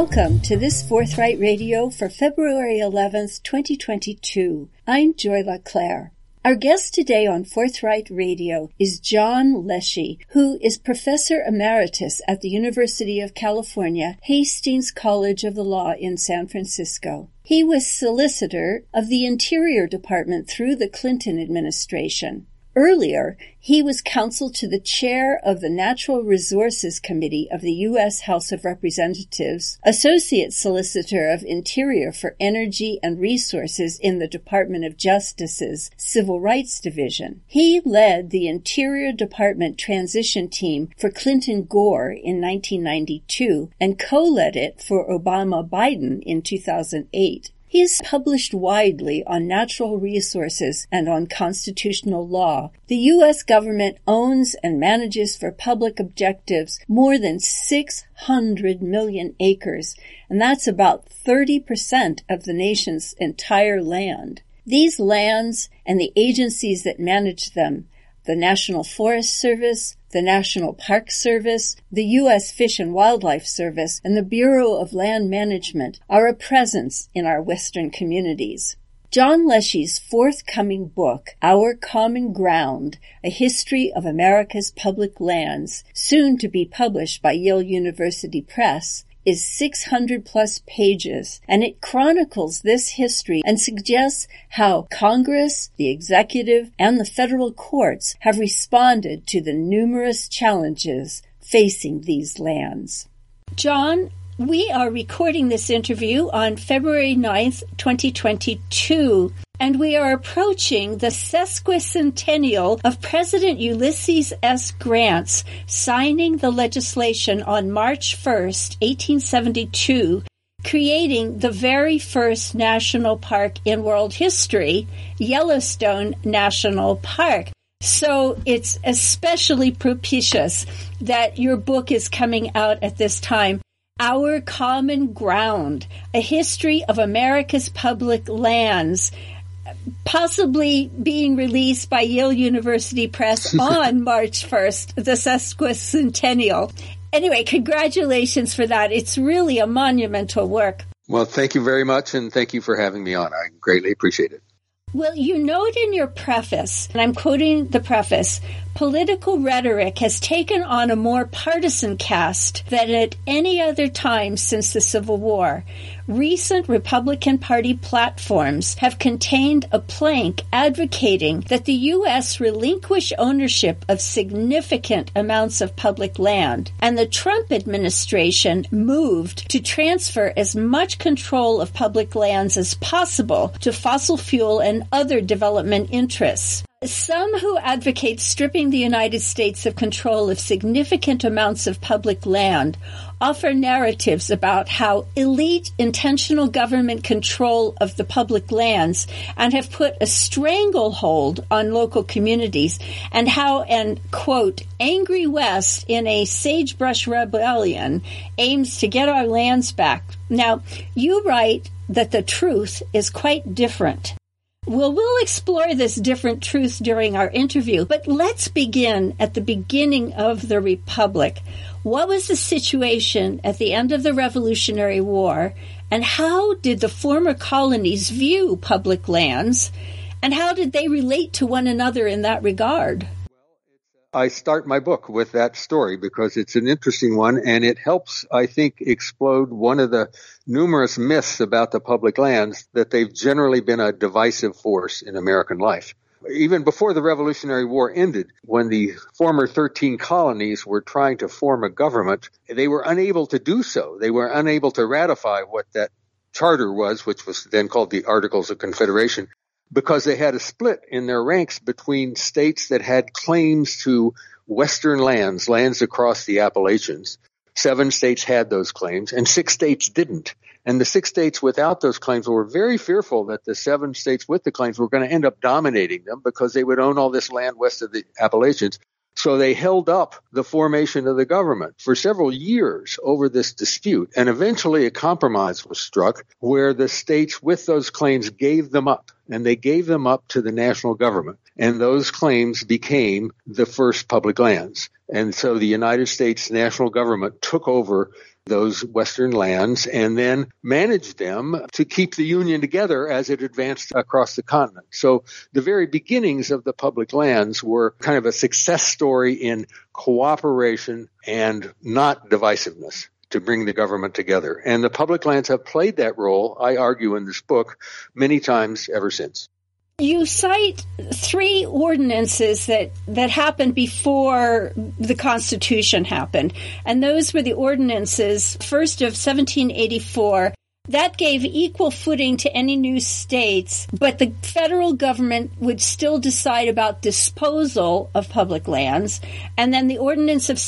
Welcome to this Forthright Radio for February 11th, 2022. I'm Joy LaClaire. Our guest today on Forthright Radio is John Leshy, who is Professor Emeritus at the University of California, Hastings College of the Law in San Francisco. He was Solicitor of the Interior Department through the Clinton administration. Earlier, he was counsel to the chair of the Natural Resources Committee of the U.S. House of Representatives, Associate Solicitor of Interior for Energy and Resources in the Department of Justice's Civil Rights Division. He led the Interior Department transition team for Clinton Gore in 1992 and co-led it for Obama Biden in 2008. He has published widely on natural resources and on constitutional law. The U.S. government owns and manages for public objectives more than 600 million acres, and that's about 30% of the nation's entire land. These lands and the agencies that manage them, the National Forest Service, the National Park Service, the U.S. Fish and Wildlife Service, and the Bureau of Land Management are a presence in our Western communities. John Leshy's forthcoming book, Our Common Ground, A History of America's Public Lands, soon to be published by Yale University Press, is 600-plus pages, and it chronicles this history and suggests how Congress, the executive, and the federal courts have responded to the numerous challenges facing these lands. John, we are recording this interview on February 9th, 2022, and we are approaching the sesquicentennial of President Ulysses S. Grant's signing the legislation on March 1st, 1872, creating the very first national park in world history, Yellowstone National Park. So it's especially propitious that your book is coming out at this time. Our Common Ground, A History of America's Public Lands, possibly being released by Yale University Press on March 1st, the sesquicentennial. Anyway, congratulations for that. It's really a monumental work. Well, thank you very much, and thank you for having me on. I greatly appreciate it. Well, you note in your preface, and I'm quoting the preface, political rhetoric has taken on a more partisan cast than at any other time since the Civil War. Recent Republican Party platforms have contained a plank advocating that the U.S. relinquish ownership of significant amounts of public land, and the Trump administration moved to transfer as much control of public lands as possible to fossil fuel and other development interests. Some who advocate stripping the United States of control of significant amounts of public land offer narratives about how elite intentional government control of the public lands and have put a stranglehold on local communities, and how an, quote, angry West in a sagebrush rebellion aims to get our lands back. Now, you write that the truth is quite different. Well, we'll explore this different truth during our interview, but let's begin at the beginning of the Republic. What was the situation at the end of the Revolutionary War, and how did the former colonies view public lands, and how did they relate to one another in that regard? I start my book with that story because it's an interesting one, and it helps, I think, explode one of the numerous myths about the public lands, that they've generally been a divisive force in American life. Even before the Revolutionary War ended, when the former 13 colonies were trying to form a government, they were unable to do so. They were unable to ratify what that charter was, which was then called the Articles of Confederation, because they had a split in their ranks between states that had claims to western lands, lands across the Appalachians. 7 states had those claims, and 6 states didn't. And the 6 states without those claims were very fearful that the 7 states with the claims were going to end up dominating them because they would own all this land west of the Appalachians. So they held up the formation of the government for several years over this dispute. And eventually a compromise was struck where the states with those claims gave them up, and they gave them up to the national government. And those claims became the first public lands. And so the United States national government took over those Western lands and then managed them to keep the Union together as it advanced across the continent. So the very beginnings of the public lands were kind of a success story in cooperation and not divisiveness to bring the government together. And the public lands have played that role, I argue in this book, many times ever since. You cite 3 ordinances that happened before the Constitution happened. And those were the ordinances, first of 1784, that gave equal footing to any new states, but the federal government would still decide about disposal of public lands. And then the Ordinance of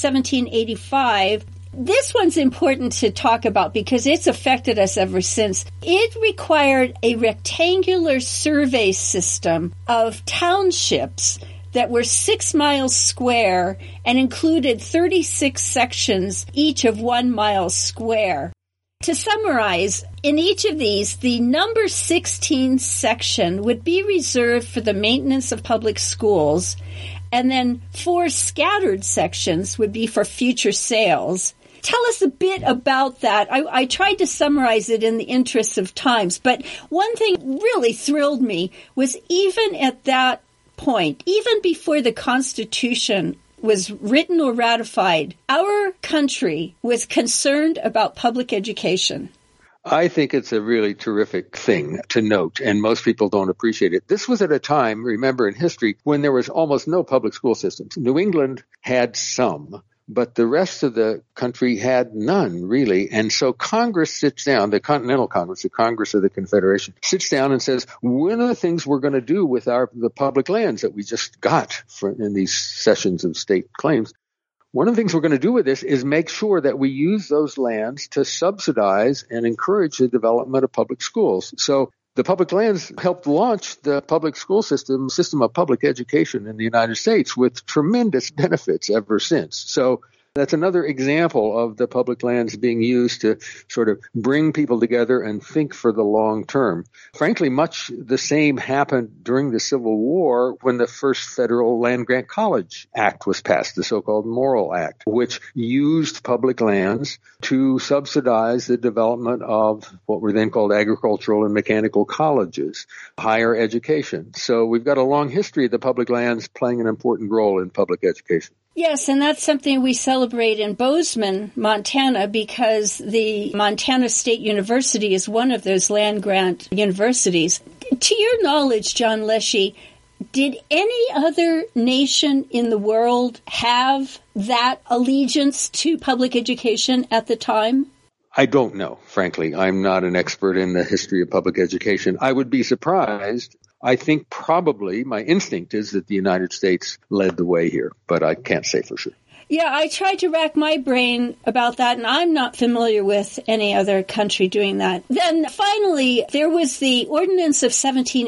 1785, this one's important to talk about because it's affected us ever since. It required a rectangular survey system of townships that were 6 miles square and included 36 sections, each of 1 mile square. To summarize, in each of these, the number 16 section would be reserved for the maintenance of public schools, and then 4 scattered sections would be for future sales. Tell us a bit about that. I tried to summarize it in the interest of times, but one thing really thrilled me was even at that point, even before the Constitution was written or ratified, our country was concerned about public education. I think it's a really terrific thing to note, and most people don't appreciate it. This was at a time, remember in history, when there was almost no public school systems. New England had some, but the rest of the country had none, really. And so Congress sits down, the Continental Congress, the Congress of the Confederation, sits down and says, one of the things we're going to do with the public lands that we just got in these sessions of state claims, one of the things we're going to do with this is make sure that we use those lands to subsidize and encourage the development of public schools. So the public lands helped launch the public school system of public education in the United States with tremendous benefits ever since. So that's another example of the public lands being used to sort of bring people together and think for the long term. Frankly, much the same happened during the Civil War when the first Federal Land Grant College Act was passed, the so-called Morrill Act, which used public lands to subsidize the development of what were then called agricultural and mechanical colleges, higher education. So we've got a long history of the public lands playing an important role in public education. Yes, and that's something we celebrate in Bozeman, Montana, because the Montana State University is one of those land-grant universities. To your knowledge, John Leshy, did any other nation in the world have that allegiance to public education at the time? I don't know, frankly. I'm not an expert in the history of public education. I would be surprised. I think probably my instinct is that the United States led the way here, but I can't say for sure. Yeah, I tried to rack my brain about that, and I'm not familiar with any other country doing that. Then finally, there was the Ordinance of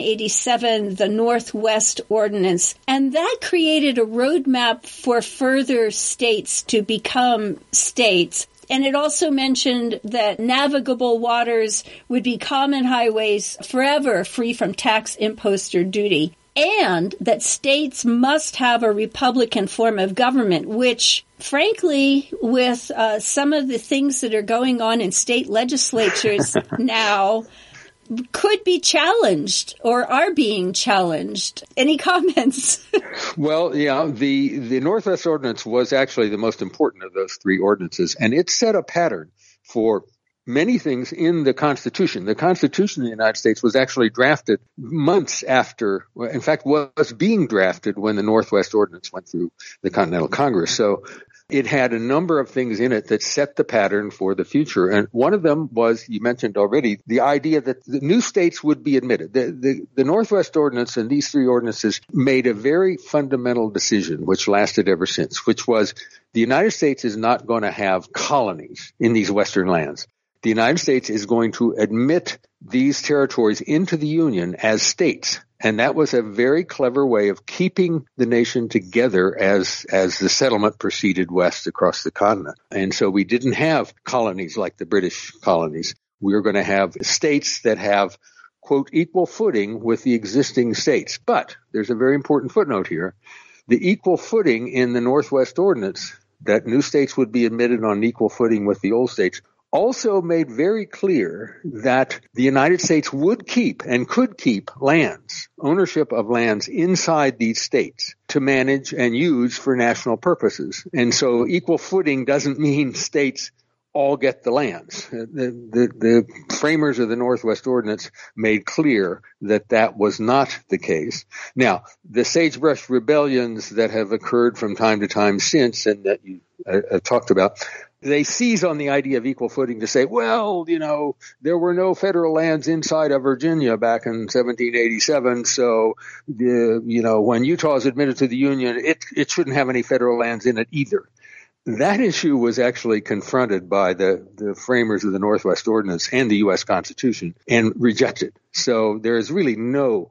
1787, the Northwest Ordinance, and that created a roadmap for further states to become states. And it also mentioned that navigable waters would be common highways forever free from tax, impost, or duty. And that states must have a republican form of government, which, frankly, with some of the things that are going on in state legislatures now, could be challenged or are being challenged. Any comments? Well, yeah, the Northwest Ordinance was actually the most important of those 3 ordinances, and it set a pattern for many things in the Constitution. The Constitution of the United States was actually drafted months after, in fact, was being drafted when the Northwest Ordinance went through the Continental Congress. So it had a number of things in it that set the pattern for the future. And one of them was, you mentioned already, the idea that the new states would be admitted. The Northwest Ordinance and these 3 ordinances made a very fundamental decision, which lasted ever since, which was the United States is not going to have colonies in these Western lands. The United States is going to admit these territories into the Union as states. And that was a very clever way of keeping the nation together as the settlement proceeded west across the continent. And so we didn't have colonies like the British colonies. We were going to have states that have, quote, equal footing with the existing states. But there's a very important footnote here. The equal footing in the Northwest Ordinance that new states would be admitted on equal footing with the old states, also made very clear that the United States would keep and could keep lands, ownership of lands inside these states to manage and use for national purposes. And so equal footing doesn't mean states all get the lands. The framers of the Northwest Ordinance made clear that that was not the case. Now, the sagebrush rebellions that have occurred from time to time since, and that you talked about, they seize on the idea of equal footing to say, well, there were no federal lands inside of Virginia back in 1787, so when Utah is admitted to the Union, it shouldn't have any federal lands in it either. That issue was actually confronted by the framers of the Northwest Ordinance and the U.S. Constitution and rejected. So there is really no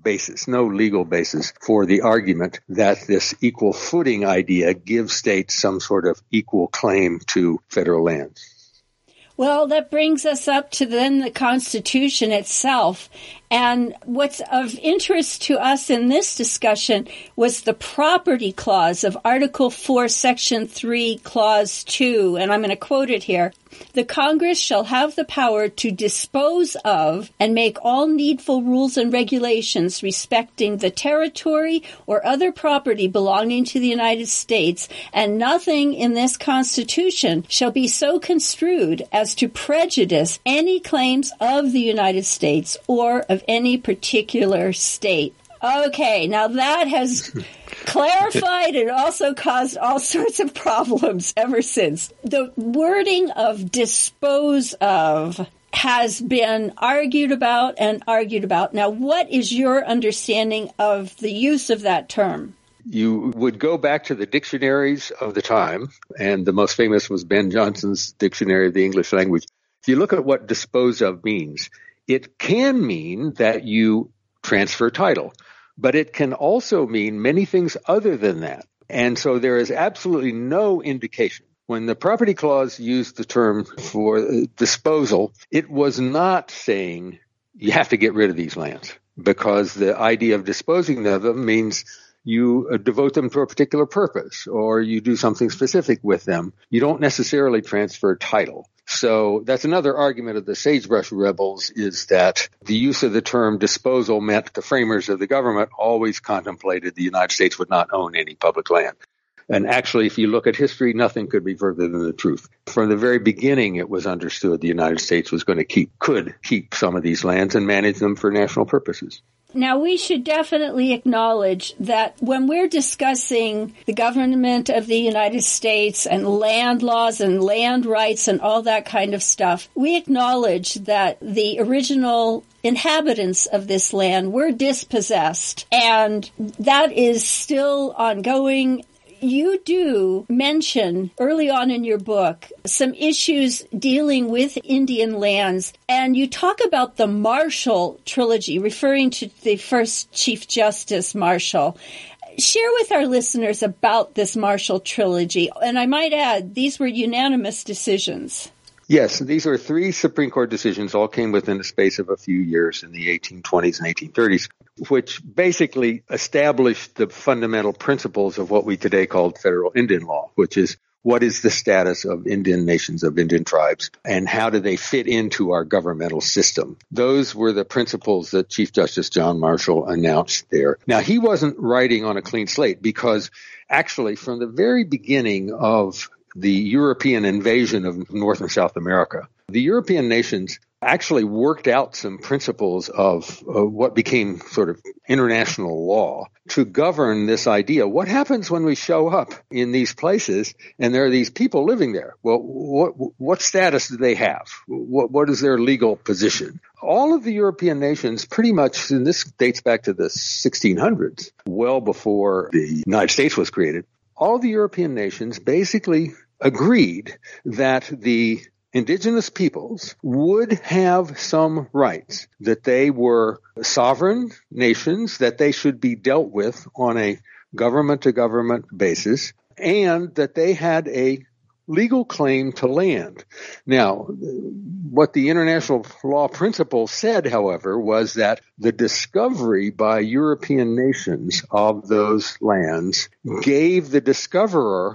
legal basis for the argument that this equal footing idea gives states some sort of equal claim to federal lands. Well, that brings us up to then the Constitution itself. And what's of interest to us in this discussion was the property clause of Article 4, Section 3, Clause 2. And I'm going to quote it here. The Congress shall have the power to dispose of and make all needful rules and regulations respecting the territory or other property belonging to the United States, and nothing in this Constitution shall be so construed as to prejudice any claims of the United States or of any particular state. Okay, now that has clarified and also caused all sorts of problems ever since. The wording of dispose of has been argued about. Now, what is your understanding of the use of that term? You would go back to the dictionaries of the time, and the most famous was Ben Jonson's Dictionary of the English Language. If you look at what dispose of means, it can mean that you transfer title, but it can also mean many things other than that. And so there is absolutely no indication. When the property clause used the term for disposal, it was not saying you have to get rid of these lands, because the idea of disposing of them means you devote them to a particular purpose or you do something specific with them. You don't necessarily transfer title. So that's another argument of the sagebrush rebels, is that the use of the term disposal meant the framers of the government always contemplated the United States would not own any public land. And actually, if you look at history, nothing could be further than the truth. From the very beginning, it was understood the United States was going to could keep some of these lands and manage them for national purposes. Now, we should definitely acknowledge that when we're discussing the government of the United States and land laws and land rights and all that kind of stuff, we acknowledge that the original inhabitants of this land were dispossessed, and that is still ongoing. You do mention early on in your book some issues dealing with Indian lands, and you talk about the Marshall Trilogy, referring to the first Chief Justice Marshall. Share with our listeners about this Marshall Trilogy, and I might add, these were unanimous decisions. Yes, these are three Supreme Court decisions, all came within the space of a few years in the 1820s and 1830s, which basically established the fundamental principles of what we today call federal Indian law, which is what is the status of Indian nations, of Indian tribes, and how do they fit into our governmental system. Those were the principles that Chief Justice John Marshall announced there. Now, he wasn't writing on a clean slate, because actually from the very beginning of the European invasion of North and South America, the European nations actually worked out some principles of what became sort of international law to govern this idea. What happens when we show up in these places and there are these people living there? Well, what status do they have? What is their legal position? All of the European nations pretty much, and this dates back to the 1600s, well before the United States was created, all the European nations basically agreed that the indigenous peoples would have some rights, that they were sovereign nations, that they should be dealt with on a government-to-government basis, and that they had a legal claim to land. Now, what the international law principle said, however, was that the discovery by European nations of those lands gave the discoverer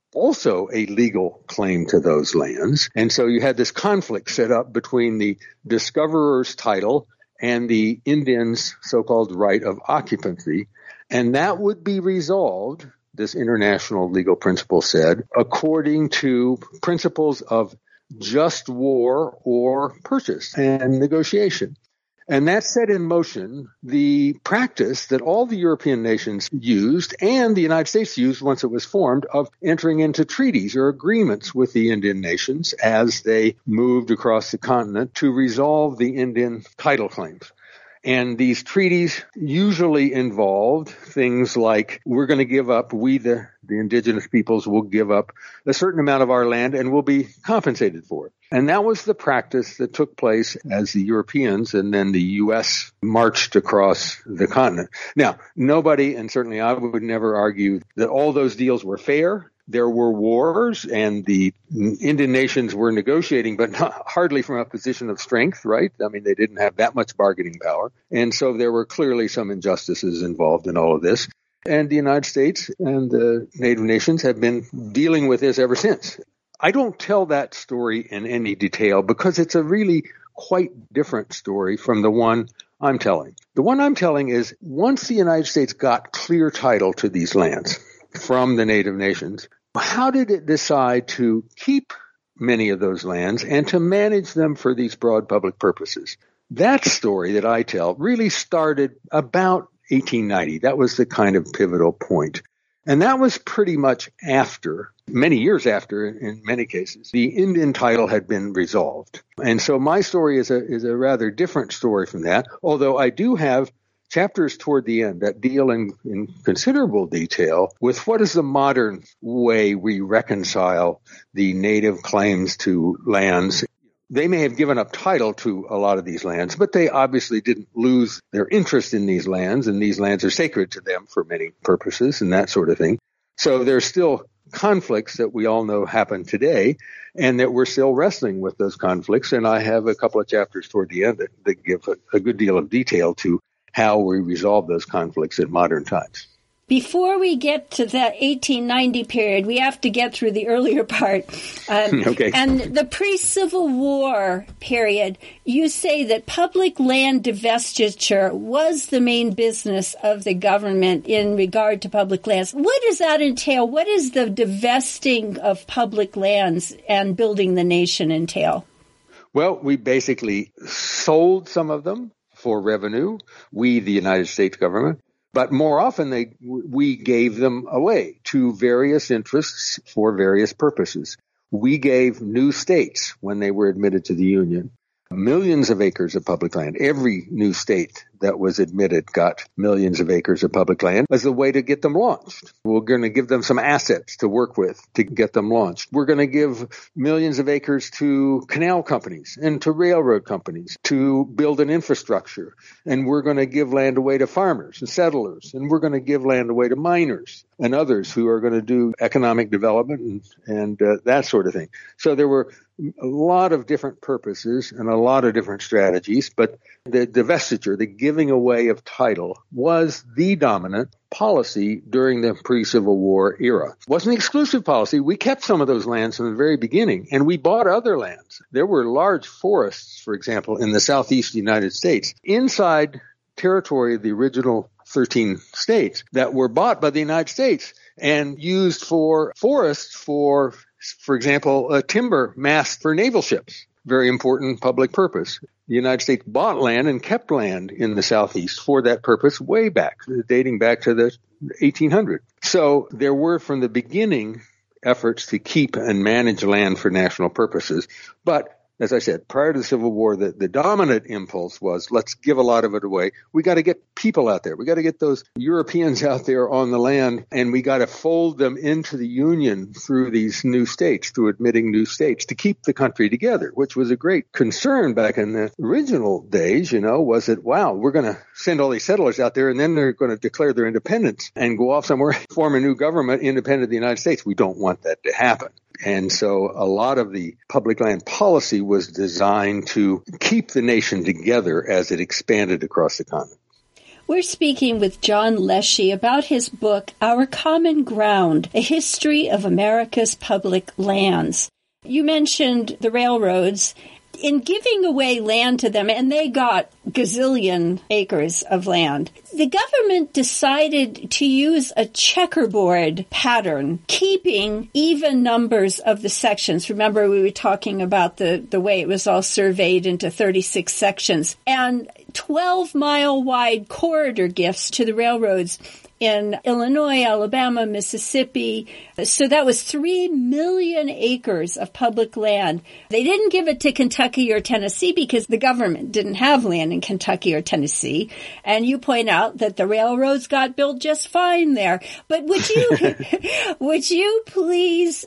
also a legal claim to those lands. And so you had this conflict set up between the discoverer's title and the Indians' so-called right of occupancy. And that would be resolved, this international legal principle said, according to principles of just war or purchase and negotiation. And that set in motion the practice that all the European nations used and the United States used once it was formed of entering into treaties or agreements with the Indian nations as they moved across the continent to resolve the Indian title claims. And these treaties usually involved things like we're going to give up, the indigenous peoples will give up a certain amount of our land and will be compensated for it. And that was the practice that took place as the Europeans and then the U.S. marched across the continent. Now, nobody, and certainly I would never argue that all those deals were fair. There were wars and the Indian nations were negotiating, but hardly from a position of strength, right? I mean, they didn't have that much bargaining power. And so there were clearly some injustices involved in all of this. And the United States and the Native nations have been dealing with this ever since. I don't tell that story in any detail because it's a really quite different story from the one I'm telling. The one I'm telling is once the United States got clear title to these lands from the Native nations, how did it decide to keep many of those lands and to manage them for these broad public purposes? That story that I tell really started about 1890. That was the kind of pivotal point. And that was pretty much after, many years after, in many cases, the Indian title had been resolved. And so my story is a rather different story from that, although I do have chapters toward the end that deal in considerable detail with what is the modern way we reconcile the native claims to lands. They may have given up title to a lot of these lands, but they obviously didn't lose their interest in these lands, and these lands are sacred to them for many purposes and that sort of thing. So there's still conflicts that we all know happen today, and that we're still wrestling with those conflicts. And I have a couple of chapters toward the end that give a good deal of detail to how we resolve those conflicts in modern times. Before we get to the 1890 period, we have to get through the earlier part. Okay. And the pre-Civil War period, you say that public land divestiture was the main business of the government in regard to public lands. What does that entail? What is the divesting of public lands and building the nation entail? Well, we basically sold some of them for revenue, we, the United States government. But more often, we gave them away to various interests for various purposes. We gave new states, when they were admitted to the Union, millions of acres of public land. Every new state that was admitted got millions of acres of public land as a way to get them launched. We're going to give them some assets to work with to get them launched. We're going to give millions of acres to canal companies and to railroad companies to build an infrastructure. And we're going to give land away to farmers and settlers. And we're going to give land away to miners and others who are going to do economic development and that sort of thing. So there were a lot of different purposes and a lot of different strategies, but the divestiture, the giving away of title, was the dominant policy during the pre-Civil War era. It wasn't an exclusive policy. We kept some of those lands from the very beginning, and we bought other lands. There were large forests, for example, in the southeast United States, inside territory of the original 13 states that were bought by the United States and used for forests for example, timber mast for naval ships. Very important public purpose. The United States bought land and kept land in the Southeast for that purpose way back, dating back to the 1800s. So there were from the beginning efforts to keep and manage land for national purposes. But as I said, prior to the Civil War, the dominant impulse was, let's give a lot of it away. We got to get people out there. We got to get those Europeans out there on the land, and we got to fold them into the Union through these new states, through admitting new states, to keep the country together, which was a great concern back in the original days, was that, wow, we're going to send all these settlers out there, and then they're going to declare their independence and go off somewhere, form a new government independent of the United States. We don't want that to happen. And so a lot of the public land policy was designed to keep the nation together as it expanded across the continent. We're speaking with John Leshy about his book, Our Common Ground, A History of America's Public Lands. You mentioned the railroads. In giving away land to them, and they got gazillion acres of land, the government decided to use a checkerboard pattern, keeping even numbers of the sections. Remember, we were talking about the way it was all surveyed into 36 sections, and 12-mile wide corridor gifts to the railroads in Illinois, Alabama, Mississippi. So that was 3 million acres of public land. They didn't give it to Kentucky or Tennessee because the government didn't have land in Kentucky or Tennessee. And you point out that the railroads got built just fine there. But would you please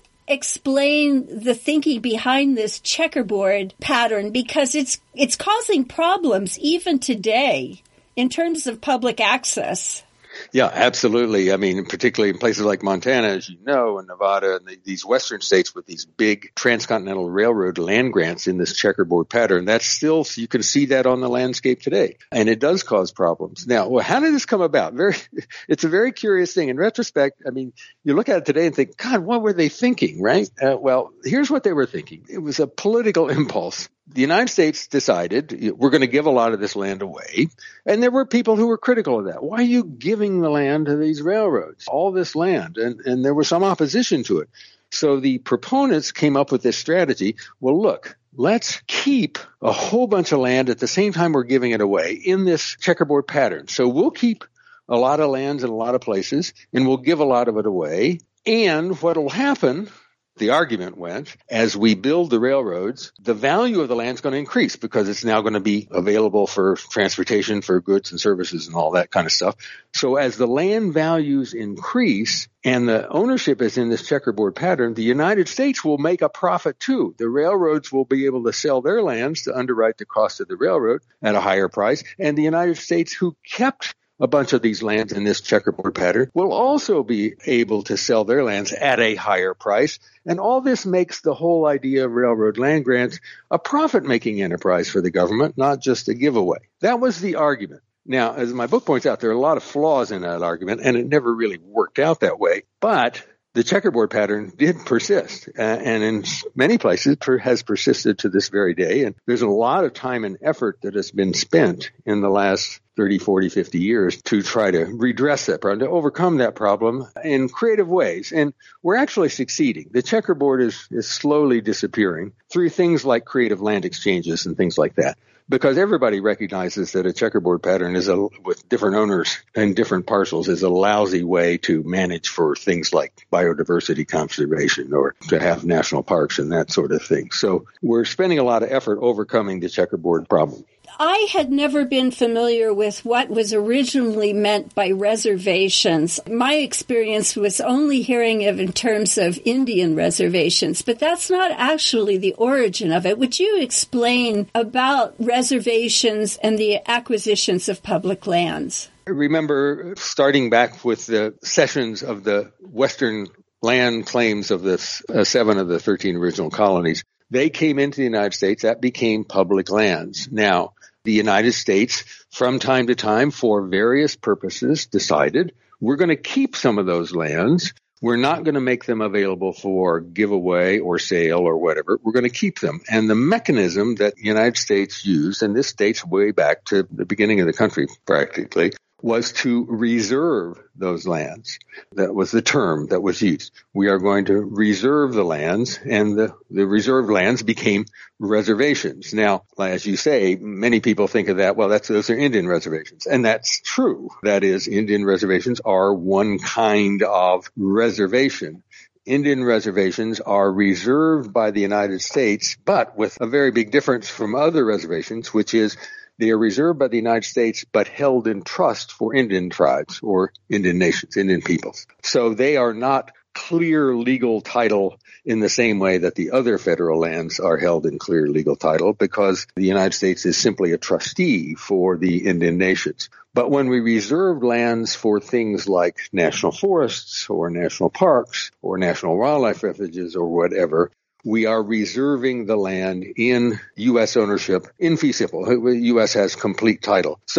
explain the thinking behind this checkerboard pattern, because it's causing problems even today in terms of public access? Yeah, absolutely. I mean, particularly in places like Montana, as you know, and Nevada, and these western states with these big transcontinental railroad land grants in this checkerboard pattern, that's still, you can see that on the landscape today. And it does cause problems. Now, well, how did this come about? It's a very curious thing. In retrospect, I mean, you look at it today and think, God, what were they thinking, right? Well, here's what they were thinking. It was a political impulse. The United States decided we're going to give a lot of this land away. And there were people who were critical of that. Why are you giving the land to these railroads, all this land? And there was some opposition to it. So the proponents came up with this strategy. Well, look, let's keep a whole bunch of land at the same time we're giving it away in this checkerboard pattern. So we'll keep a lot of lands in a lot of places, and we'll give a lot of it away. And what will happen, the argument went, as we build the railroads, the value of the land is going to increase because it's now going to be available for transportation, for goods and services and all that kind of stuff. So as the land values increase and the ownership is in this checkerboard pattern, the United States will make a profit too. The railroads will be able to sell their lands to underwrite the cost of the railroad at a higher price. And the United States, who kept a bunch of these lands in this checkerboard pattern, will also be able to sell their lands at a higher price. And all this makes the whole idea of railroad land grants a profit-making enterprise for the government, not just a giveaway. That was the argument. Now, as my book points out, there are a lot of flaws in that argument, and it never really worked out that way. But the checkerboard pattern did persist, and in many places has persisted to this very day. And there's a lot of time and effort that has been spent in the last 30, 40, 50 years to try to redress that problem, to overcome that problem in creative ways. And we're actually succeeding. The checkerboard is slowly disappearing through things like creative land exchanges and things like that. Because everybody recognizes that a checkerboard pattern with different owners and different parcels is a lousy way to manage for things like biodiversity conservation or to have national parks and that sort of thing. So we're spending a lot of effort overcoming the checkerboard problem. I had never been familiar with what was originally meant by reservations. My experience was only hearing of in terms of Indian reservations, but that's not actually the origin of it. Would you explain about reservations and the acquisitions of public lands? I remember starting back with the cessions of the Western land claims of the 7 of the 13 original colonies. They came into the United States. That became public lands. Now, the United States, from time to time, for various purposes, decided we're going to keep some of those lands. We're not going to make them available for giveaway or sale or whatever. We're going to keep them. And the mechanism that the United States used, and this dates way back to the beginning of the country practically, was to reserve those lands. That was the term that was used. We are going to reserve the lands, and the reserved lands became reservations. Now, as you say, many people think of that, well, those are Indian reservations. And that's true. That is, Indian reservations are one kind of reservation. Indian reservations are reserved by the United States, but with a very big difference from other reservations, which is they are reserved by the United States, but held in trust for Indian tribes or Indian nations, Indian peoples. So they are not clear legal title in the same way that the other federal lands are held in clear legal title, because the United States is simply a trustee for the Indian nations. But when we reserve lands for things like national forests or national parks or national wildlife refuges or whatever, we are reserving the land in U.S. ownership in fee simple. U.S. has complete title. So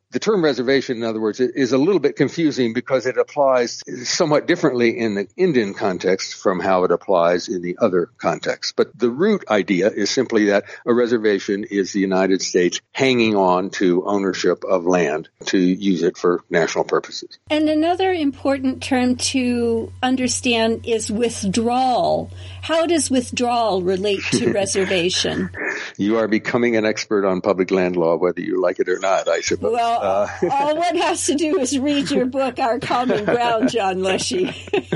The term reservation, in other words, is a little bit confusing because it applies somewhat differently in the Indian context from how it applies in the other contexts. But the root idea is simply that a reservation is the United States hanging on to ownership of land to use it for national purposes. And another important term to understand is withdrawal. How does withdrawal relate to reservation? You are becoming an expert on public land law, whether you like it or not, I suppose. Well, all one has to do is read your book, Our Common Ground, John Leshy.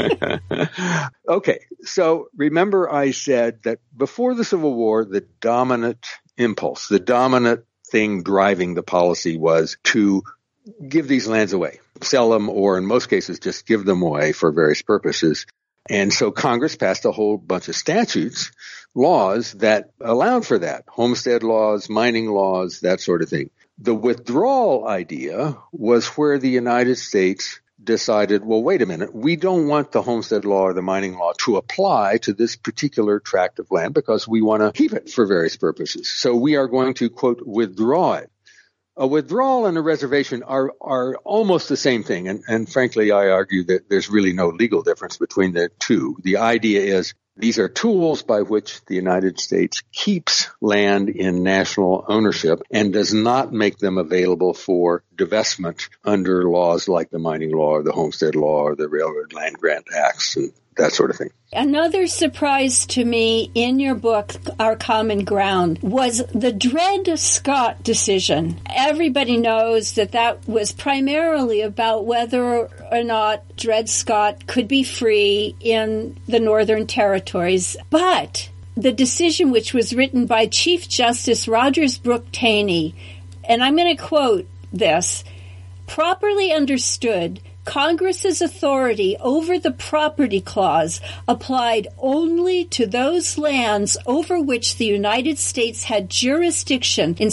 Okay, so remember I said that before the Civil War, the dominant impulse, the dominant thing driving the policy was to give these lands away, sell them, or in most cases just give them away for various purposes. And so Congress passed a whole bunch of statutes, laws that allowed for that, homestead laws, mining laws, that sort of thing. The withdrawal idea was where the United States decided, well, wait a minute, we don't want the homestead law or the mining law to apply to this particular tract of land because we want to keep it for various purposes. So we are going to, quote, withdraw it. A withdrawal and a reservation are almost the same thing. And frankly, I argue that there's really no legal difference between the two. The idea is these are tools by which the United States keeps land in national ownership and does not make them available for divestment under laws like the mining law or the homestead law or the Railroad Land Grant Acts and that sort of thing. Another surprise to me in your book, Our Common Ground, was the Dred Scott decision. Everybody knows that was primarily about whether or not Dred Scott could be free in the Northern Territories. But the decision, which was written by Chief Justice Rogers Brooke Taney, and I'm going to quote this, properly understood, Congress's authority over the property clause applied only to those lands over which the United States had jurisdiction in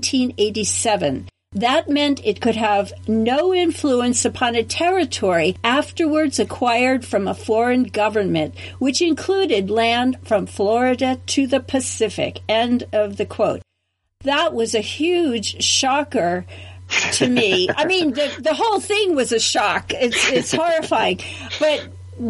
1787. That meant it could have no influence upon a territory afterwards acquired from a foreign government, which included land from Florida to the Pacific. End of the quote. That was a huge shocker to me. I mean, the whole thing was a shock. It's horrifying. But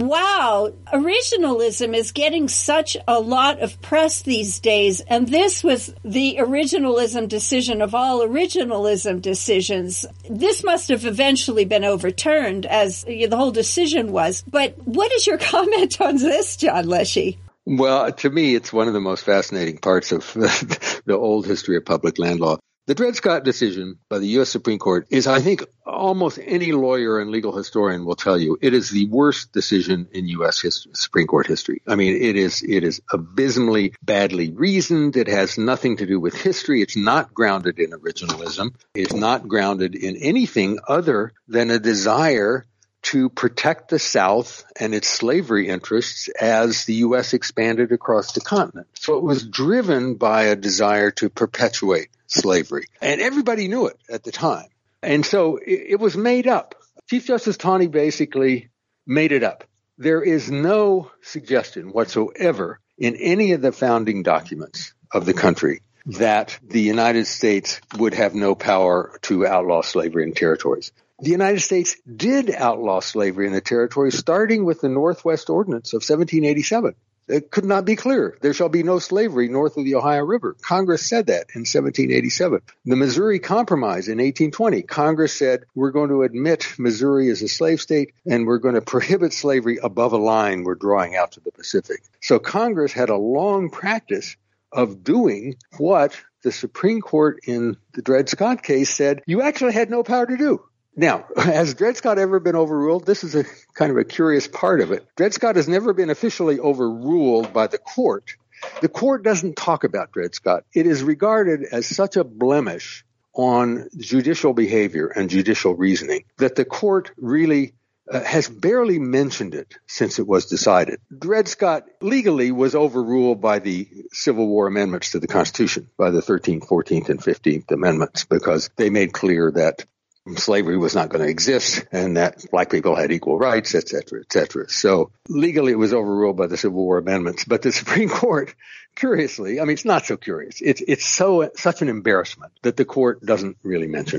wow, originalism is getting such a lot of press these days. And this was the originalism decision of all originalism decisions. This must have eventually been overturned, as the whole decision was. But what is your comment on this, John Leshy? Well, to me, it's one of the most fascinating parts of the old history of public land law. The Dred Scott decision by the U.S. Supreme Court is, I think, almost any lawyer and legal historian will tell you, it is the worst decision in U.S. Supreme Court history. I mean, it is abysmally badly reasoned. It has nothing to do with history. It's not grounded in originalism. It's not grounded in anything other than a desire to protect the South and its slavery interests as the U.S. expanded across the continent. So it was driven by a desire to perpetuate slavery. And everybody knew it at the time. And so it was made up. Chief Justice Taney basically made it up. There is no suggestion whatsoever in any of the founding documents of the country that the United States would have no power to outlaw slavery in territories. The United States did outlaw slavery in the territories, starting with the Northwest Ordinance of 1787. It could not be clearer. There shall be no slavery north of the Ohio River. Congress said that in 1787. The Missouri Compromise in 1820, Congress said, we're going to admit Missouri as a slave state, and we're going to prohibit slavery above a line we're drawing out to the Pacific. So Congress had a long practice of doing what the Supreme Court in the Dred Scott case said you actually had no power to do. Now, has Dred Scott ever been overruled? This is a kind of a curious part of it. Dred Scott has never been officially overruled by the court. The court doesn't talk about Dred Scott. It is regarded as such a blemish on judicial behavior and judicial reasoning that the court really has barely mentioned it since it was decided. Dred Scott legally was overruled by the Civil War amendments to the Constitution, by the 13th, 14th, and 15th Amendments, because they made clear that slavery was not going to exist and that black people had equal rights, et cetera, et cetera. So legally it was overruled by the Civil War amendments. But the Supreme Court, curiously, I mean, it's not so curious. It's such an embarrassment that the court doesn't really mention it.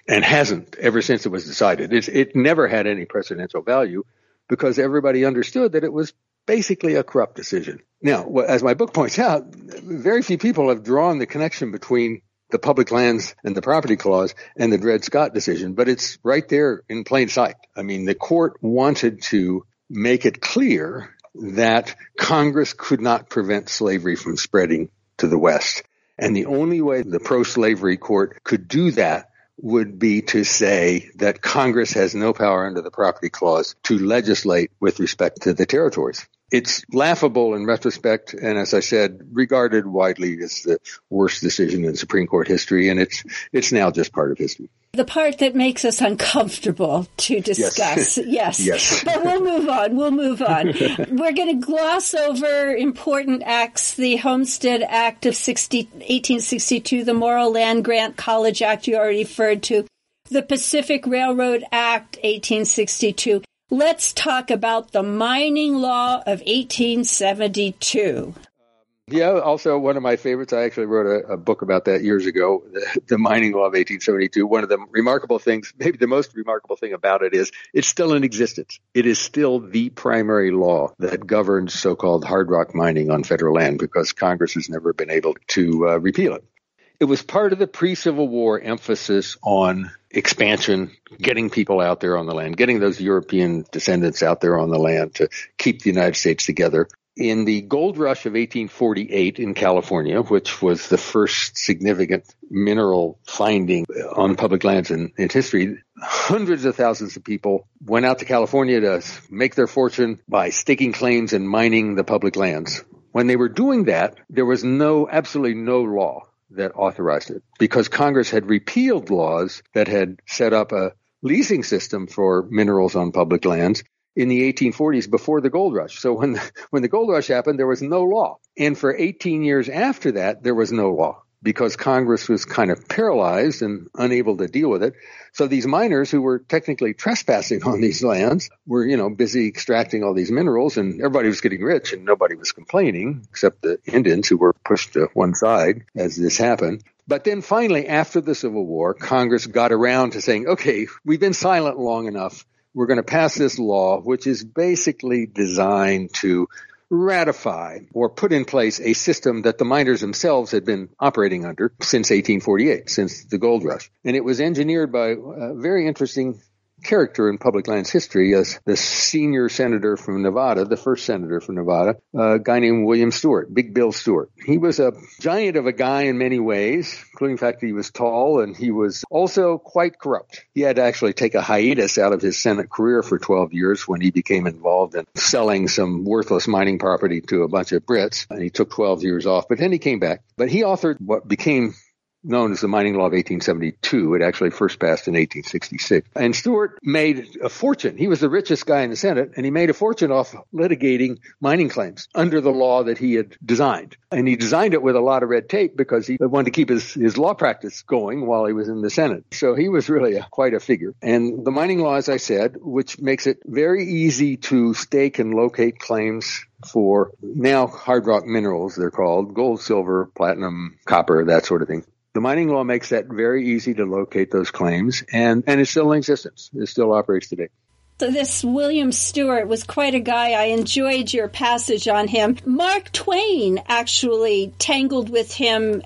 and hasn't ever since it was decided. It never had any precedential value because everybody understood that it was basically a corrupt decision. Now, as my book points out, very few people have drawn the connection between the public lands and the property clause and the Dred Scott decision, but it's right there in plain sight. I mean, the court wanted to make it clear that Congress could not prevent slavery from spreading to the West. And the only way the pro-slavery court could do that would be to say that Congress has no power under the property clause to legislate with respect to the territories. It's laughable in retrospect, and as I said, regarded widely as the worst decision in Supreme Court history, and it's now just part of history. The part that makes us uncomfortable to discuss. Yes. But we'll move on. We're going to gloss over important acts, the Homestead Act of 1862, the Morrill Land Grant College Act you already referred to, the Pacific Railroad Act, 1862. Let's talk about the mining law of 1872. Yeah, also one of my favorites. I actually wrote a book about that years ago, the mining law of 1872. One of the remarkable things, maybe the most remarkable thing about it is it's still in existence. It is still the primary law that governs so-called hard rock mining on federal land because Congress has never been able to repeal it. It was part of the pre-Civil War emphasis on expansion, getting people out there on the land, getting those European descendants out there on the land to keep the United States together. In the gold rush of 1848 in California, which was the first significant mineral finding on public lands in history, hundreds of thousands of people went out to California to make their fortune by staking claims and mining the public lands. When they were doing that, there was absolutely no law that authorized it because Congress had repealed laws that had set up a leasing system for minerals on public lands in the 1840s before the gold rush. So when the gold rush happened, there was no law. And for 18 years after that, there was no law because Congress was kind of paralyzed and unable to deal with it. So these miners who were technically trespassing on these lands were, busy extracting all these minerals, and everybody was getting rich and nobody was complaining except the Indians who were pushed to one side as this happened. But then finally, after the Civil War, Congress got around to saying, okay, we've been silent long enough. We're going to pass this law, which is basically designed to ratify or put in place a system that the miners themselves had been operating under since 1848, since the gold rush. And it was engineered by a very interesting character in public lands history as the senior senator from Nevada, the first senator from Nevada, a guy named William Stewart, Big Bill Stewart. He was a giant of a guy in many ways, including the fact that he was tall, and he was also quite corrupt. He had to actually take a hiatus out of his Senate career for 12 years when he became involved in selling some worthless mining property to a bunch of Brits, and he took 12 years off, but then he came back. But he authored what became known as the Mining Law of 1872. It actually first passed in 1866. And Stewart made a fortune. He was the richest guy in the Senate, and he made a fortune off litigating mining claims under the law that he had designed. And he designed it with a lot of red tape because he wanted to keep his law practice going while he was in the Senate. So he was really quite a figure. And the mining law, as I said, which makes it very easy to stake and locate claims for now hard rock minerals, they're called, gold, silver, platinum, copper, that sort of thing. The mining law makes that very easy to locate those claims, and it's still in existence. It still operates today. So this William Stewart was quite a guy. I enjoyed your passage on him. Mark Twain actually tangled with him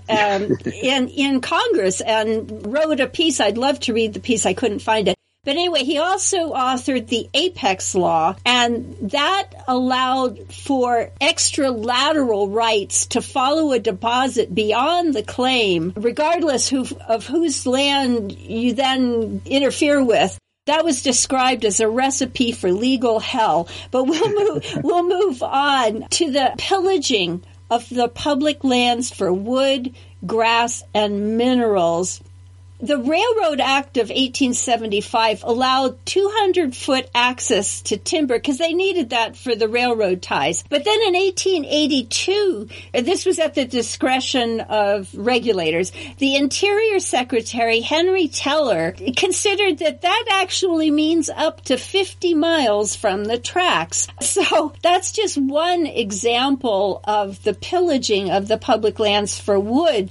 in Congress and wrote a piece. I'd love to read the piece. I couldn't find it. But anyway, he also authored the Apex Law, and that allowed for extralateral rights to follow a deposit beyond the claim, regardless of whose land you then interfere with. That was described as a recipe for legal hell. But we'll move on to the pillaging of the public lands for wood, grass, and minerals. The Railroad Act of 1875 allowed 200-foot access to timber because they needed that for the railroad ties. But then in 1882, this was at the discretion of regulators, the Interior Secretary, Henry Teller, considered that actually means up to 50 miles from the tracks. So that's just one example of the pillaging of the public lands for wood.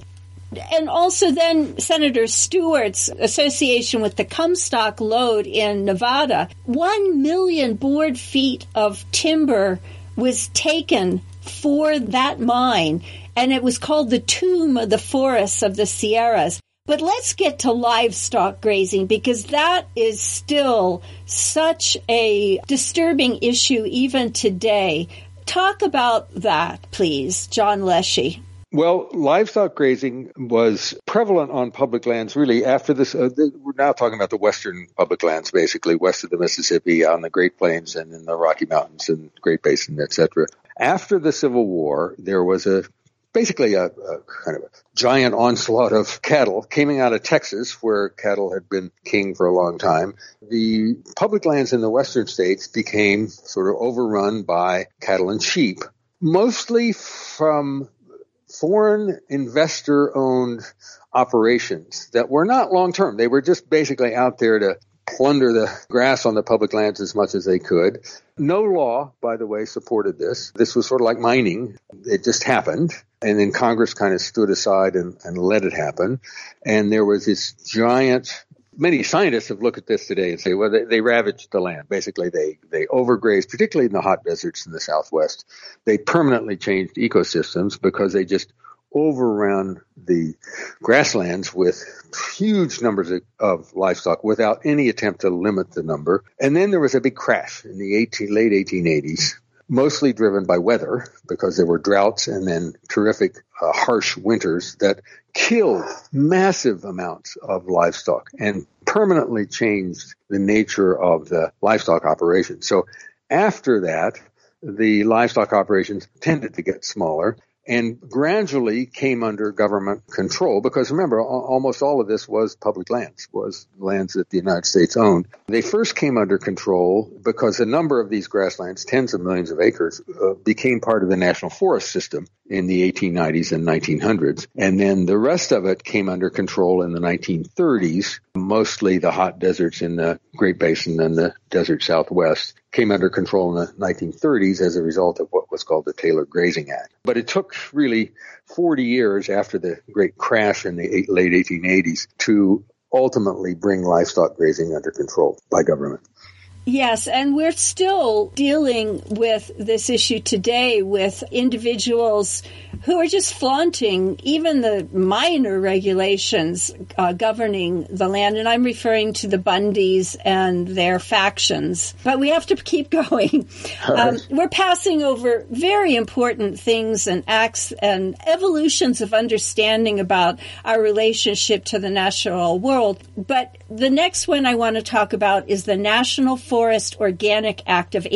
And also then Senator Stewart's association with the Comstock lode in Nevada, 1 million board feet of timber was taken for that mine, and it was called the Tomb of the Forests of the Sierras. But let's get to livestock grazing, because that is still such a disturbing issue even today. Talk about that, please, John Leshy. Well, livestock grazing was prevalent on public lands really after this. We're now talking about the western public lands, basically west of the Mississippi, on the Great Plains and in the Rocky Mountains and Great Basin, etc. After the Civil War, there was basically a kind of a giant onslaught of cattle coming out of Texas, where cattle had been king for a long time. The public lands in the western states became sort of overrun by cattle and sheep, mostly from foreign investor-owned operations that were not long-term. They were just basically out there to plunder the grass on the public lands as much as they could. No law, by the way, supported this. This was sort of like mining. It just happened. And then Congress kind of stood aside and let it happen. And there was this giant, many scientists have looked at this today and say, well, they ravaged the land. Basically, they overgrazed, particularly in the hot deserts in the Southwest. They permanently changed ecosystems because they just overrun the grasslands with huge numbers of livestock without any attempt to limit the number. And then there was a big crash in the late 1880s, mostly driven by weather, because there were droughts and then terrific harsh winters that killed massive amounts of livestock and permanently changed the nature of the livestock operation. So after that, the livestock operations tended to get smaller and gradually came under government control, because remember, almost all of this was public lands, was lands that the United States owned. They first came under control because a number of these grasslands, tens of millions of acres, became part of the National Forest System in the 1890s and 1900s. And then the rest of it came under control in the 1930s, mostly the hot deserts in the Great Basin and the desert Southwest came under control in the 1930s as a result of what was called the Taylor Grazing Act. But it took really 40 years after the great crash in the late 1880s to ultimately bring livestock grazing under control by government. Yes, and we're still dealing with this issue today with individuals who are just flaunting even the minor regulations governing the land. And I'm referring to the Bundys and their factions. But we have to keep going. We're passing over very important things and acts and evolutions of understanding about our relationship to the natural world. But the next one I want to talk about is the National Forest Organic Act of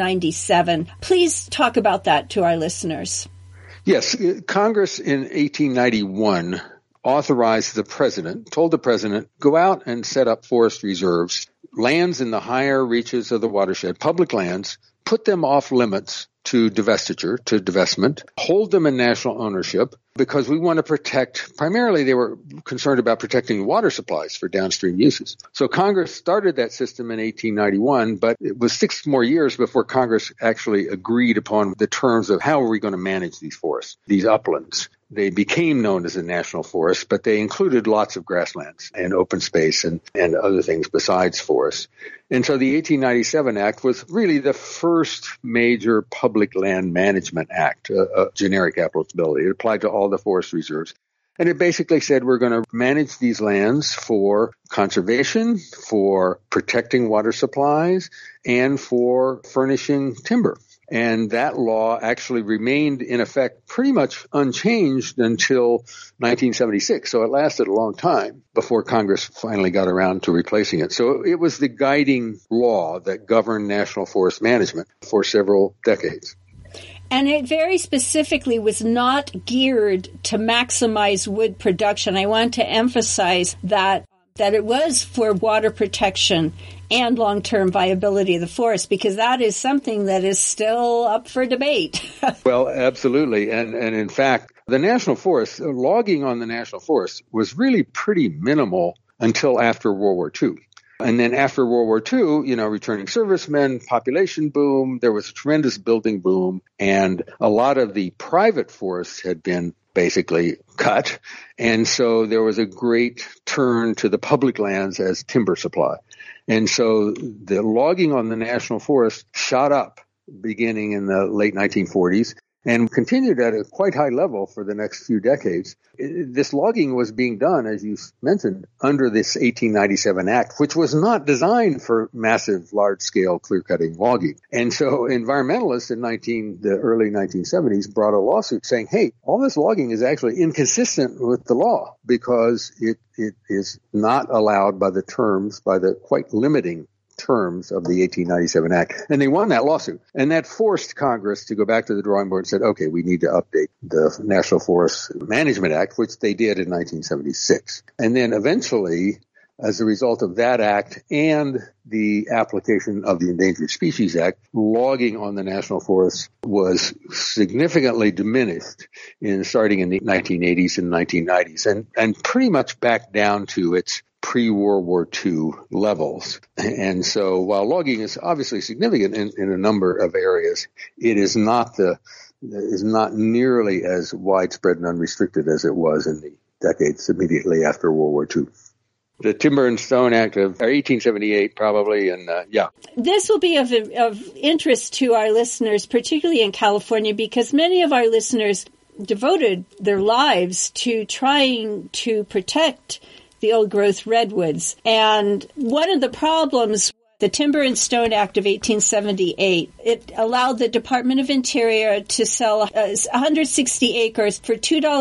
1897. Please talk about that to our listeners. Yes, Congress in 1891 authorized the president, told the president, go out and set up forest reserves, lands in the higher reaches of the watershed, public lands, put them off limits to divestiture, to divestment, hold them in national ownership, because we want to protect, primarily they were concerned about protecting water supplies for downstream uses. So Congress started that system in 1891, but it was 6 more years before Congress actually agreed upon the terms of how are we going to manage these forests, these uplands. They became known as a national forest, but they included lots of grasslands and open space and other things besides forests. And so the 1897 Act was really the first major public land management act, generic applicability. It applied to all the forest reserves. And it basically said we're going to manage these lands for conservation, for protecting water supplies, and for furnishing timber. And that law actually remained in effect pretty much unchanged until 1976. So it lasted a long time before Congress finally got around to replacing it. So it was the guiding law that governed national forest management for several decades. And it very specifically was not geared to maximize wood production. I want to emphasize that it was for water protection and long-term viability of the forest, because that is something that is still up for debate. Well, absolutely. And in fact, the national forest, logging on the national forest was really pretty minimal until after World War II. And then after World War II, returning servicemen, population boom, there was a tremendous building boom, and a lot of the private forests had been basically cut. And so there was a great turn to the public lands as timber supply. And so the logging on the national forest shot up beginning in the late 1940s and continued at a quite high level for the next few decades. This logging was being done, as you mentioned, under this 1897 Act, which was not designed for massive, large-scale clear-cutting logging. And so environmentalists in the early 1970s brought a lawsuit saying, hey, all this logging is actually inconsistent with the law because it is not allowed by the quite limiting terms of the 1897 Act. And they won that lawsuit. And that forced Congress to go back to the drawing board and said, okay, we need to update the National Forest Management Act, which they did in 1976. And then eventually, as a result of that act and the application of the Endangered Species Act, logging on the national forests was significantly diminished starting in the 1980s and 1990s and pretty much back down to its pre-World War II levels. And so while logging is obviously significant in a number of areas, it is not nearly as widespread and unrestricted as it was in the decades immediately after World War II. The Timber and Stone Act of 1878, probably, and This will be of interest to our listeners, particularly in California, because many of our listeners devoted their lives to trying to protect the old-growth redwoods. And one of the problems, the Timber and Stone Act of 1878, it allowed the Department of Interior to sell 160 acres for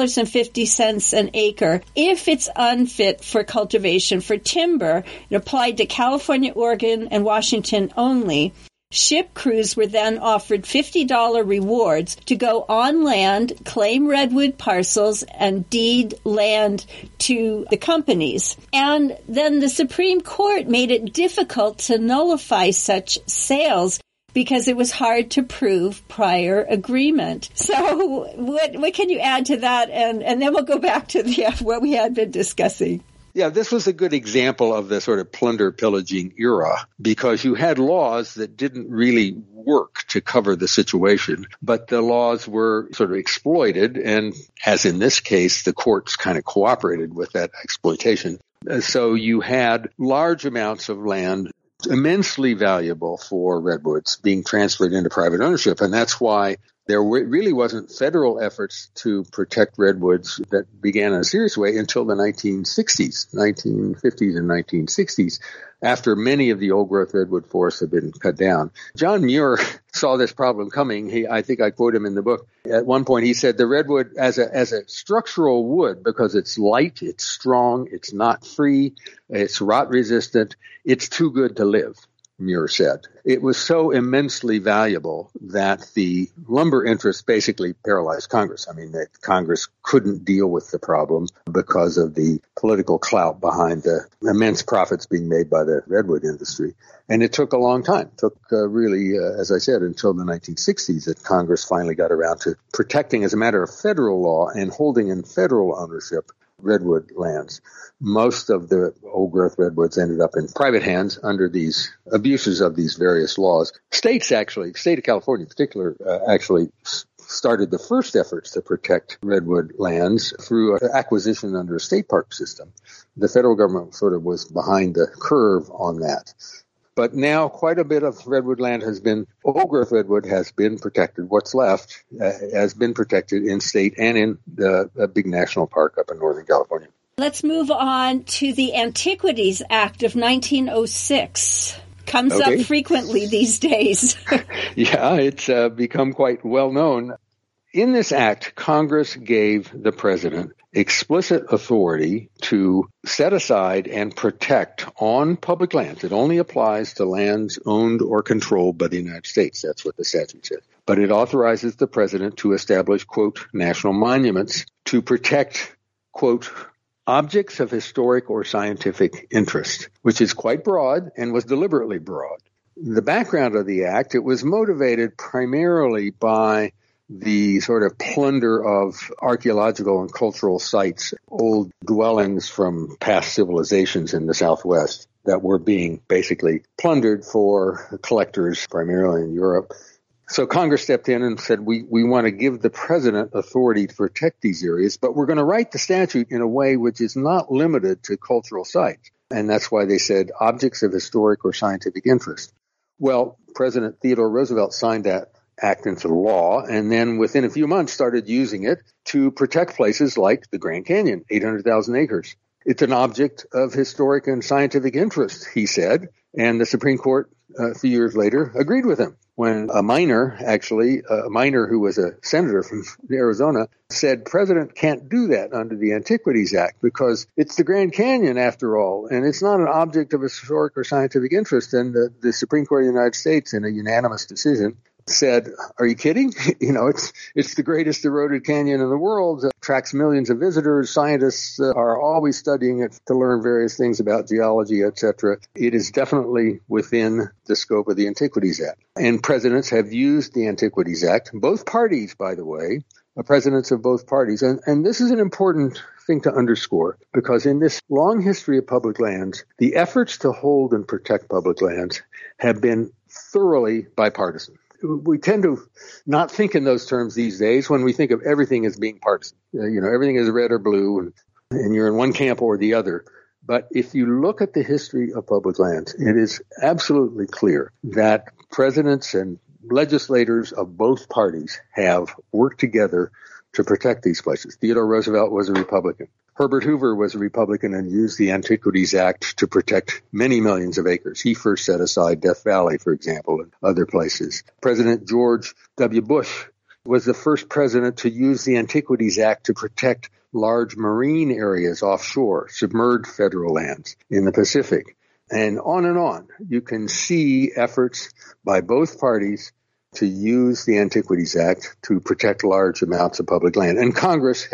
$2.50 an acre if it's unfit for cultivation. For timber, it applied to California, Oregon, and Washington only. Ship crews were then offered $50 rewards to go on land, claim redwood parcels, and deed land to the companies. And then the Supreme Court made it difficult to nullify such sales because it was hard to prove prior agreement. So what can you add to that? And then we'll go back to what we had been discussing. Yeah, this was a good example of the sort of plunder pillaging era because you had laws that didn't really work to cover the situation, but the laws were sort of exploited, and as in this case, the courts kind of cooperated with that exploitation. So you had large amounts of land, immensely valuable for redwoods, being transferred into private ownership, and that's why there really wasn't federal efforts to protect redwoods that began in a serious way until the 1950s and 1960s, after many of the old-growth redwood forests had been cut down. John Muir saw this problem coming. I think I quote him in the book. At one point, he said the redwood, as a structural wood, because it's light, it's strong, it's not free, it's rot-resistant, it's too good to live. Muir said. It was so immensely valuable that the lumber interests basically paralyzed Congress. I mean, that Congress couldn't deal with the problem because of the political clout behind the immense profits being made by the redwood industry. And it took a long time. It took really, as I said, until the 1960s that Congress finally got around to protecting, as a matter of federal law and holding in federal ownership, redwood lands. Most of the old-growth redwoods ended up in private hands under these abuses of these various laws. State of California in particular, actually started the first efforts to protect redwood lands through acquisition under a state park system. The federal government sort of was behind the curve on that. But now quite a bit of redwood land old-growth redwood has been protected. What's left has been protected in state and in the big national park up in Northern California. Let's move on to the Antiquities Act of 1906. Comes up frequently these days. Yeah, it's become quite well known. In this act, Congress gave the president explicit authority to set aside and protect on public lands. It only applies to lands owned or controlled by the United States. That's what the statute says. But it authorizes the president to establish, quote, national monuments to protect, quote, objects of historic or scientific interest, which is quite broad and was deliberately broad. The background of the act, it was motivated primarily by the sort of plunder of archaeological and cultural sites, old dwellings from past civilizations in the Southwest that were being basically plundered for collectors, primarily in Europe. So Congress stepped in and said, we want to give the president authority to protect these areas, but we're going to write the statute in a way which is not limited to cultural sites. And that's why they said objects of historic or scientific interest. Well, President Theodore Roosevelt signed that act into law, and then within a few months started using it to protect places like the Grand Canyon, 800,000 acres. It's an object of historic and scientific interest, he said, and the Supreme Court a few years later agreed with him when a miner who was a senator from Arizona, said President can't do that under the Antiquities Act because it's the Grand Canyon after all, and it's not an object of historic or scientific interest. And the Supreme Court of the United States, in a unanimous decision, said, are you kidding? It's the greatest eroded canyon in the world. It attracts millions of visitors. Scientists are always studying it to learn various things about geology, etc. It is definitely within the scope of the Antiquities Act. And presidents have used the Antiquities Act, both parties, by the way, presidents of both parties. And this is an important thing to underscore, because in this long history of public lands, the efforts to hold and protect public lands have been thoroughly bipartisan. We tend to not think in those terms these days when we think of everything as being partisan. Everything is red or blue, and you're in one camp or the other. But if you look at the history of public lands, it is absolutely clear that presidents and legislators of both parties have worked together to protect these places. Theodore Roosevelt was a Republican. Herbert Hoover was a Republican and used the Antiquities Act to protect many millions of acres. He first set aside Death Valley, for example, and other places. President George W. Bush was the first president to use the Antiquities Act to protect large marine areas offshore, submerged federal lands in the Pacific. And on. You can see efforts by both parties to use the Antiquities Act to protect large amounts of public land. And Congress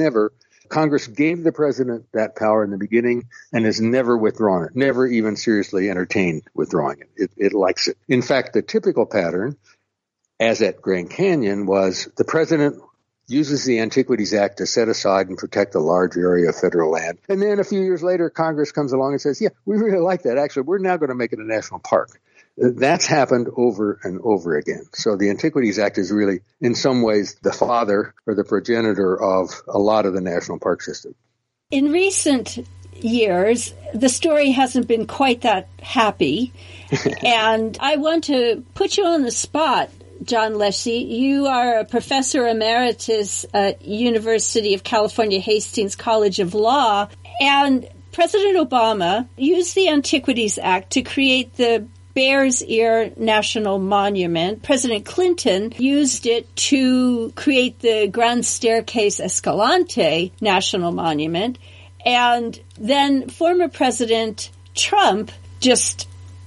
gave the president that power in the beginning and has never withdrawn it, never even seriously entertained withdrawing it. It likes it. In fact, the typical pattern, as at Grand Canyon, was the president uses the Antiquities Act to set aside and protect a large area of federal land. And then a few years later, Congress comes along and says, yeah, we really like that. Actually, we're now going to make it a national park. That's happened over and over again. So the Antiquities Act is really, in some ways, the father or the progenitor of a lot of the national park system. In recent years, the story hasn't been quite that happy. And I want to put you on the spot, John Leshy. You are a professor emeritus at University of California, Hastings College of Law. And President Obama used the Antiquities Act to create the Bears Ear National Monument. President Clinton used it to create the Grand Staircase Escalante National Monument. And then former President Trump just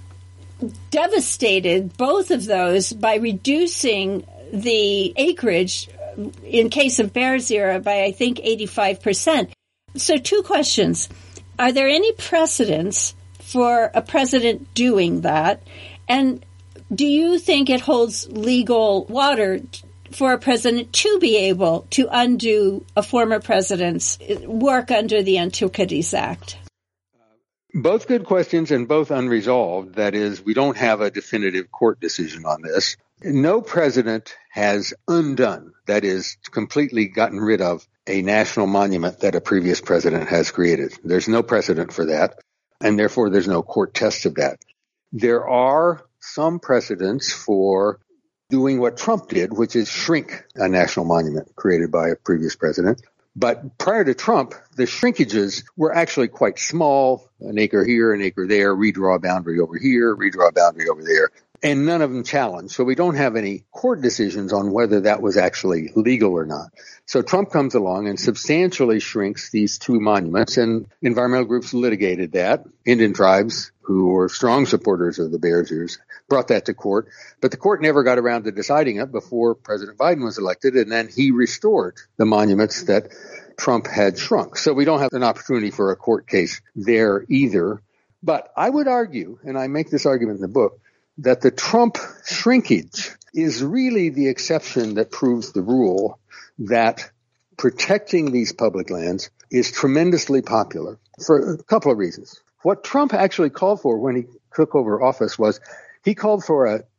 devastated both of those by reducing the acreage in case of Bears Ear by, I think, 85%. So 2 questions. Are there any precedents for a president doing that? And do you think it holds legal water for a president to be able to undo a former president's work under the Antiquities Act? Both good questions and both unresolved. That is, we don't have a definitive court decision on this. No president has undone, that is, completely gotten rid of a national monument that a previous president has created. There's no precedent for that, and therefore there's no court test of that. There are some precedents for doing what Trump did, which is shrink a national monument created by a previous president. But prior to Trump, the shrinkages were actually quite small, an acre here, an acre there, redraw a boundary over here, redraw a boundary over there, and none of them challenged. So we don't have any court decisions on whether that was actually legal or not. So Trump comes along and substantially shrinks these 2 monuments, and environmental groups litigated that. Indian tribes, who were strong supporters of the Bears Ears, brought that to court. But the court never got around to deciding it before President Biden was elected, and then he restored the monuments that Trump had shrunk. So we don't have an opportunity for a court case there either. But I would argue, and I make this argument in the book, that the Trump shrinkage is really the exception that proves the rule that protecting these public lands is tremendously popular for a couple of reasons. What Trump actually called for when he took over office was he called for a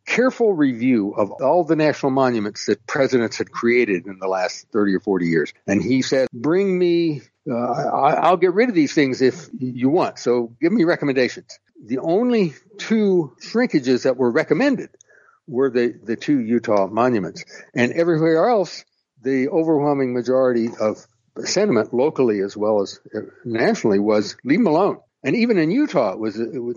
careful review of all the national monuments that presidents had created in the last 30 or 40 years. And he said, bring me, I'll get rid of these things if you want. So give me recommendations. The only two shrinkages that were recommended were the two Utah monuments. And everywhere else, the overwhelming majority of sentiment locally as well as nationally was leave them alone. And even in Utah, it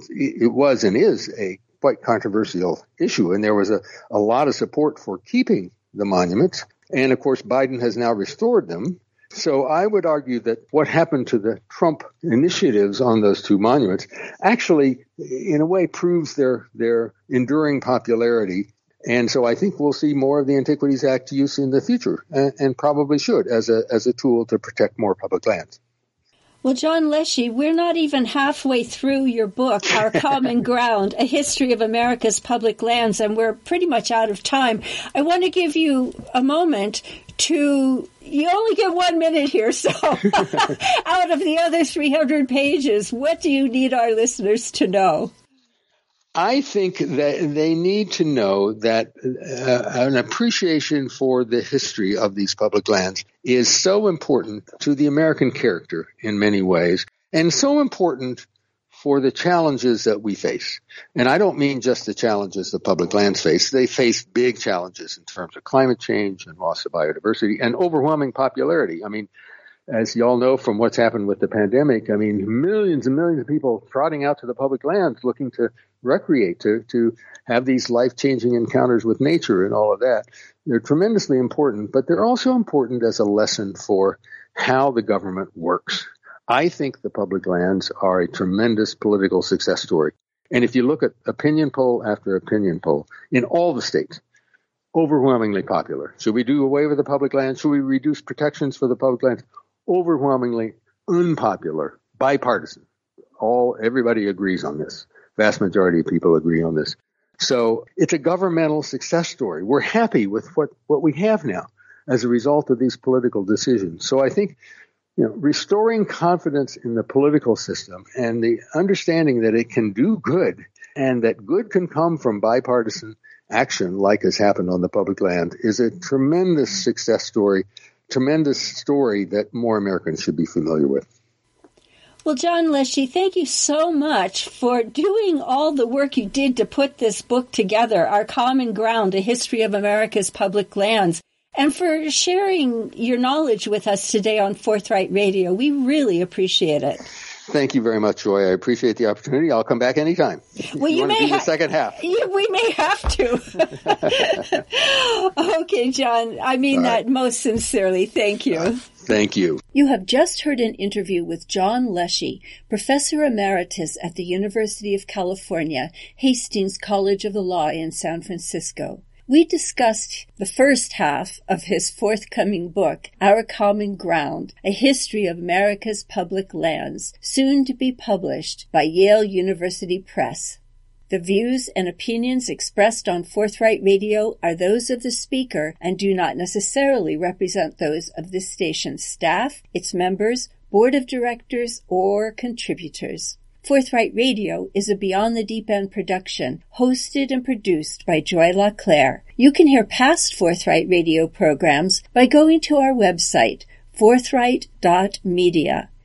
was and is a quite controversial issue. And there was a lot of support for keeping the monuments. And of course, Biden has now restored them. So I would argue that what happened to the Trump initiatives on those two monuments actually, in a way, proves their enduring popularity. And so I think we'll see more of the Antiquities Act use in the future, and probably should, as a tool to protect more public lands. Well, John Leshy, we're not even halfway through your book, Our Common Ground, A History of America's Public Lands, and we're pretty much out of time. I want to give you a moment you only get 1 minute here, so out of the other 300 pages, what do you need our listeners to know? I think that they need to know that an appreciation for the history of these public lands is so important to the American character in many ways, and so important for the challenges that we face. And I don't mean just the challenges the public lands face. They face big challenges in terms of climate change and loss of biodiversity and overwhelming popularity. I mean, as you all know from what's happened with the pandemic, I mean, millions and millions of people trotting out to the public lands looking to recreate, to have these life-changing encounters with nature and all of that. They're tremendously important, but they're also important as a lesson for how the government works. I think the public lands are a tremendous political success story. And if you look at opinion poll after opinion poll in all the states, overwhelmingly popular. Should we do away with the public lands? Should we reduce protections for the public lands? Overwhelmingly unpopular, bipartisan. Everybody agrees on this. Vast majority of people agree on this. So it's a governmental success story. We're happy with what we have now as a result of these political decisions. So I think, restoring confidence in the political system and the understanding that it can do good and that good can come from bipartisan action like has happened on the public land is a tremendous success story, tremendous story that more Americans should be familiar with. Well, John Leshy, thank you so much for doing all the work you did to put this book together, Our Common Ground, A History of America's Public Lands, and for sharing your knowledge with us today on Forthright Radio. We really appreciate it. Thank you very much, Joy. I appreciate the opportunity. I'll come back anytime. Well, you may the second half. We may have to. Okay, John. I mean that most sincerely. Thank you. Thank you. You have just heard an interview with John Leshy, Professor Emeritus at the University of California, Hastings College of the Law in San Francisco. We discussed the first half of his forthcoming book, Our Common Ground, A History of America's Public Lands, soon to be published by Yale University Press. The views and opinions expressed on Forthright Radio are those of the speaker and do not necessarily represent those of this station's staff, its members, board of directors, or contributors. Forthright Radio is a Beyond the Deep End production, hosted and produced by Joy LaClaire. You can hear past Forthright Radio programs by going to our website, forthright.media.